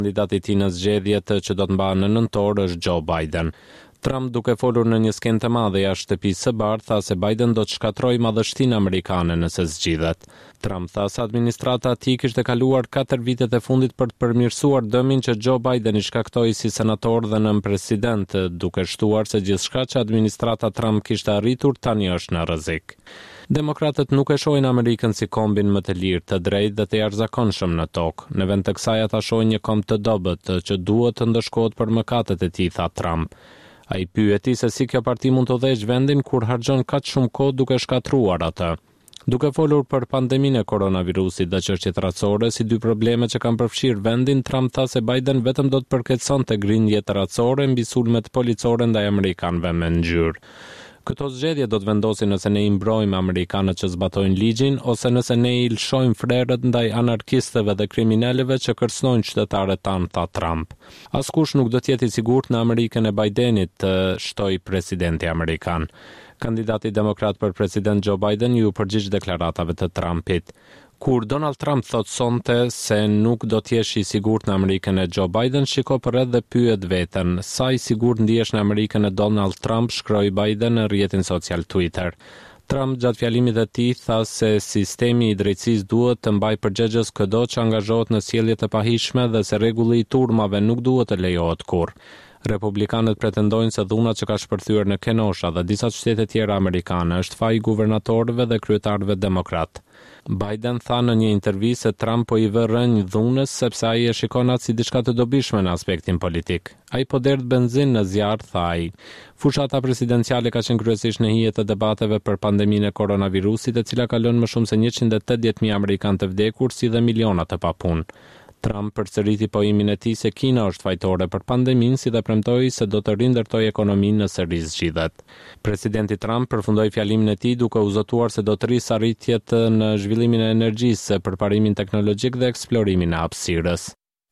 Kandidati i tij në zgjedhjet që do të mbahen në nëntor është Joe Biden. Trump, duke folur në një skenë të madhe jashtë shtëpisë së Bardhë, tha se Biden do të shkatërrojë madhështinë amerikane nëse zgjidhet. Trump tha se administrata e tij kishte kaluar 4 vitet e fundit për të përmirësuar dëmin që Joe Biden i shkaktoi si senator dhe nën president, duke shtuar se gjithçka që administrata Trump kishte arritur tani është në rrezik. Demokratët nuk e shohin Amerikën si kombin më të lirë, të drejtë dhe të jashtëzakonshëm në tokë. Në vend të kësaj ata shohin një komb të dobët që duhet të ndëshkohet për mëkatet e tij, tha Trump. Ai pyeti se si kjo parti mund të udhëheqë vendin kur harxhon kaq shumë kohë duke shkatruar atë. Duke folur për pandeminë e koronavirusit dhe çështjet racore si dy probleme që kanë përfshirë vendin, Trump tha se Biden vetëm do të përkeçonte grindjet racore mbi sulmet policore ndaj amerikanëve me ngjyrë. Këto zgjedhje do të vendosin nëse ne i mbrojmë amerikanët që zbatojnë ligjin ose nëse ne i lshojmë frerët ndaj anarkistëve dhe kriminalëve që kërcënojnë qytetarët tanë, tha Trump. Askush nuk do të jetë i sigurt në Amerikën e Bidenit, shtoi presidenti amerikan. Kandidati demokrat për president Joe Biden ju përgjigj deklaratave të Trumpit. Kur Donald Trump thot sonte se nuk do të jesh i sigurt në Amerikën e Joe Biden, shiko përreth dhe pyet veten, sa i sigurt ndihesh në Amerikën e Donald Trump, shkroi Biden në rrjetin social Twitter. Trump gjatë fjalimit të tij tha se sistemi i drejtësisë duhet të mbajë përgjegjës çdo që angazhohet në sjellje të pahishme dhe se rregulli i turmave nuk duhet të lejohet kurrë. Republikanët pretendojnë se dhuna që ka shpërthyer në Kenosha dhe disa qytete tjera amerikane është faji i guvernatorëve dhe kryetarëve demokrat. Biden tha në një intervistë se Trump po i vë rënj dhunës sepse ai e shikon atë si diçka të dobishme në aspektin politik. Ai po derdh benzinë në zjarr, tha ai. Fushata presidenciale ka qenë kryesisht në hije të debateve për pandeminë e koronavirusit, e cila ka lënë më shumë se 180.000 amerikanë të vdekur si dhe miliona të papunë. Trump përsëriti poimin e tij se Kina është fajtore për pandeminë, si dhe premtoi se do të rindërtojë ekonominë nëse zgjidhet. Presidenti Trump përfundoi fjalimin e tij duke u zotuar se do të rrisë arritjet në zhvillimin e energjisë, përparimin teknologjik dhe eksplorimin e hapësirës.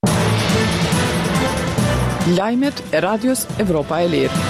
Lajmet e Radios Evropa e Lirë.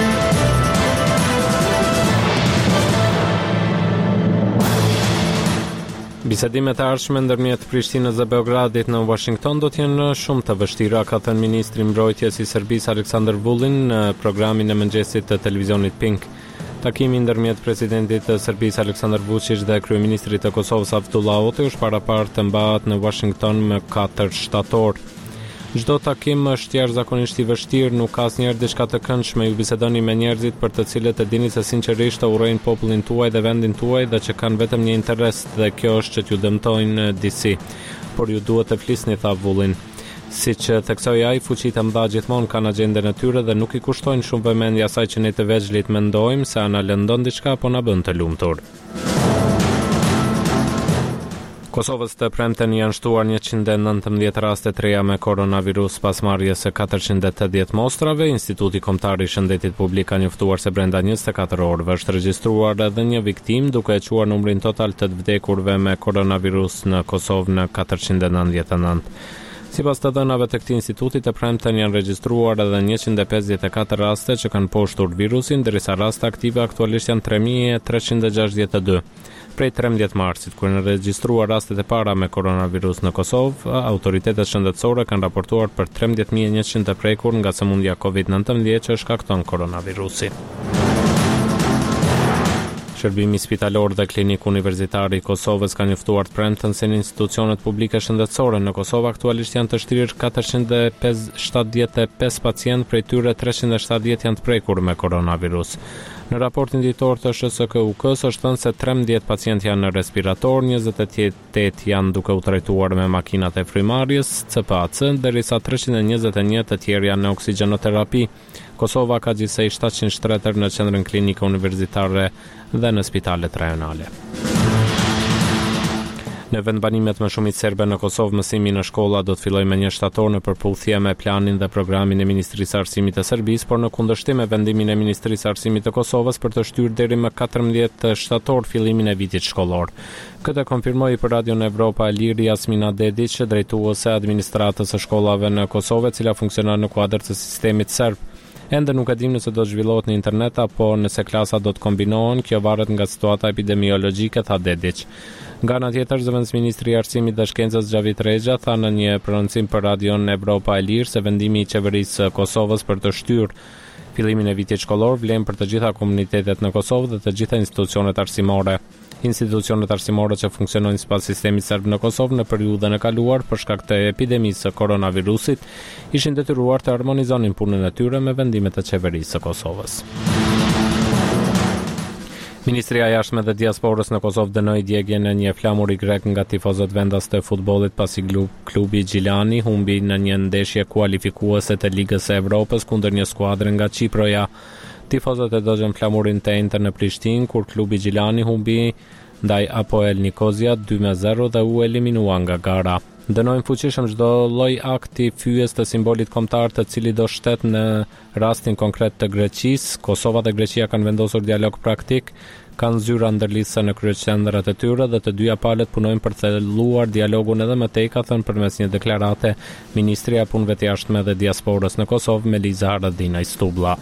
Bisedimet e ardhshme ndërmjet Prishtinës dhe Beogradit në Washington do të jenë shumë të vështira, ka thënë ministri i mbrojtjes i Serbisë Aleksandar Vulin në programin e mëngjesit të televizionit Pink. Takimi ndërmjet presidentit të Serbisë Aleksandar Vučić dhe kryeministrit të Kosovës Avdullah Oti është paraparë të mbahet në Washington më 4 shtator. Çdo takim është jashtëzakonisht i vështirë, nuk ka asnjëherë diçka të këndshme, ju bisedoni me njerëzit për të cilët e dini se sinqerisht të urojnë popullin tuaj dhe vendin tuaj dhe që kanë vetëm një interes dhe kjo është që t'ju dëmtojnë disi. Por ju duhet të flisni, tha Vullin. Siç theksoi ai, fuqitë e mëdha gjithmonë kanë agjendën e tyre dhe nuk i kushtojnë shumë vëmendje asaj që ne të vegjëlit mendojmë se ana lëndon diçka apo na bën të lumtur. Kosovës të premten janë shtuar 119 raste të reja me koronavirus pas marrjes së 480 mostrave. Instituti Kombëtar i Shëndetit Publik ka njoftuar se brenda 24 orëve është regjistruar edhe një viktim, duke e quar numrin total të vdekurve me koronavirus në Kosovë në 499. Sipas të dhënave të këtij instituti, të premten janë regjistruar edhe 154 raste që kanë poshtur virusin, ndërsa raste aktive aktualisht janë 3362. Prej 13 marsit, kur në regjistruar rastet e para me koronavirus në Kosovë, autoritetet shëndetësore kanë raportuar për 13.100 të prekur nga sëmundja COVID-19 që shkakton koronavirusi. Shërbimi spitalor dhe klinik universitar i Kosovës ka njoftuar të premten se në institucionet publike shëndetësore në Kosovë aktualisht janë të shtrirë 475 pacient, prej tyre 370 janë të prekur me koronavirus. Në raportin ditor të SHSKUK-s është thënë se 13 pacient janë në respirator, 28 janë duke u trajtuar me makinat e frymarrjes, CPAC, ndërsa 321 të tjerë janë në oksigjenoterapi. Kosova ka gjithsej 700 shtretër në qendrën klinike universitare dhe në spitalet rajonale. Në vendbanimet më shumit serbe në Kosovë, mësimi në shkolla do të fillojë me 1 shtator në përputhje me planin dhe programin e Ministrisë së Arsimit të Serbisë, por në kundërshtim me vendimin e Ministrisë së Arsimit të Kosovës për të shtyrë deri më 14 shtator fillimin e vitit shkollor. Këtë konfirmoi për Radion Evropa e Lirë Jasmina Dedić, drejtuese e administratës së shkollave në Kosovë, e cila funksionon në kuadër të sistemit serb. Ende nuk e dim nëse do të zhvillohet në internet apo nëse klasa do të kombinohen, kjo varet nga situata epidemiologjike, tha Dedić. Nga ana tjetër, zëvendësministri i Arsimit dhe Shkencës Xhavit Rexha tha në një prononcim për radion Evropa e Lirë se vendimi i qeverisë së Kosovës për të shtyrë fillimin e vitit shkollor vlen për të gjitha komunitetet në Kosovë dhe të gjitha institucionet arsimore. Institucionet arsimore që funksionojnë sipas sistemit serb në Kosovë në periudhën e kaluar për shkak të epidemisë së koronavirusit ishin detyruar të harmonizonin punën e tyre me vendimet e qeverisë së Kosovës. Ministria e Jashtme dhe Diasporës në Kosovë dënoi djegjen e një flamuri grek nga tifozët vendas të futbollit pasi klubi Gjilani humbi në një ndeshje kualifikuese të Ligës së Evropës kundër një skuadre nga Çiproja. Tifozët e dëgjën flamurin të entër në Prishtinë kur klubi Gjilani humbi ndaj Apoel Nikozia 2-0 dhe u eliminua nga gara. Dënojnë fuqishëm çdo lloj akti fyes të simbolit kombëtar të cili do shtet në rastin konkret të Greqisë. Kosova dhe Greqia kanë vendosur dialog praktik, kanë zyra ndërlidhëse në kryeqendrat e tyre dhe të dyja palët punojnë për të thelluar dialogun edhe më tej, ka thënë përmes një deklarate Ministria e Punëve të Jashtme dhe Diasporës në Kosovë, Meliza Haradinaj Stublla.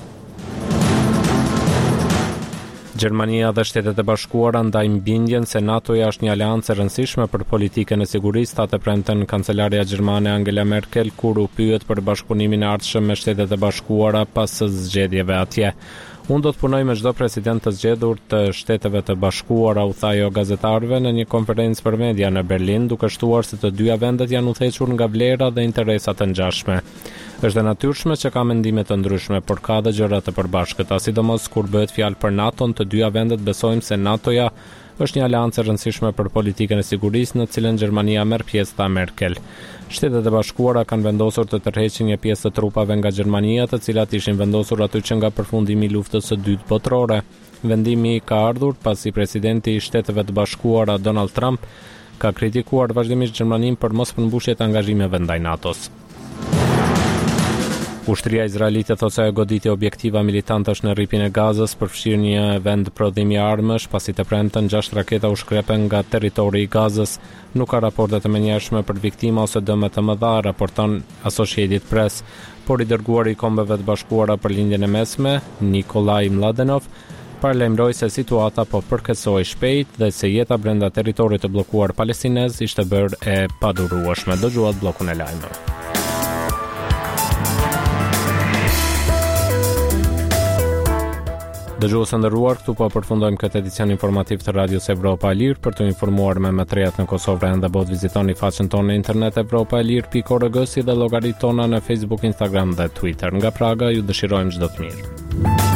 Gjermania dhe Shtetet e Bashkuara ndajnë bindjen se NATO-ja është një aleancë e rëndësishme për politikën e sigurisë, thatë premten kancelarja gjermane Angela Merkel kur u pyet për bashkëpunimin e ardhshëm me Shtetet e Bashkuara pas zgjedhjeve atje. Unë do të punoj me çdo president të zgjedhur të Shteteve të Bashkuara, u tha ajo gazetarëve në një konferencë për media në Berlin, duke shtuar se të dyja vendet janë udhëhequr nga vlera dhe interesa të ngjashme. Është e natyrshme që ka mendime të ndryshme, por ka dhe gjëra të përbashkëta, sidomos kur bëhet fjalë për NATO-n, të dyja vendet besojmë se NATO-ja është një aleancë e rëndësishme për politikën e sigurisë në cilën Gjermania merr pjesë, tha Merkel. Shtetet e Bashkuara kanë vendosur të tërheqin një pjesë të trupave nga Gjermania, të cilat ishin vendosur aty që nga përfundimi i luftës së dytë botërore. Vendimi ka ardhur pasi presidenti i Shteteve të Bashkuara Donald Trump ka kritikuar vazhdimisht Gjermaninë për mos përmbushje të angazhimeve ndaj NATO-s. Ushtria izraelite thotë se goditja objektiva militantësh në rripin e Gazës përfshirë një vend prodhimi armësh, pasi të premten 6 raketa u shkrepen nga territori i Gazës. Nuk ka raporte të menjëshme për viktima ose dëme të mëdha, raporton Associated Press, por i dërguari i Kombeve të Bashkuara për lindjen e mesme, Nikolaj Mladenov, paralajmëroi se situata po përkeçoi shpejt dhe se jeta brenda territorit të bllokuar palestinez ishte bërë e padurueshme. Dëgjuat bllokun e lajmeve. Dëgjuesë nderuar, këtu po përfundojmë këtë edicion informativ të Radios Evropa e Lirë. Për të informuar me materialet në Kosovë dhe botë, vizitoni faqen tonë në internet evropaelir.org si dhe llogaritë tona në Facebook, Instagram dhe Twitter. Nga Praga ju dëshirojmë çdo të mirë.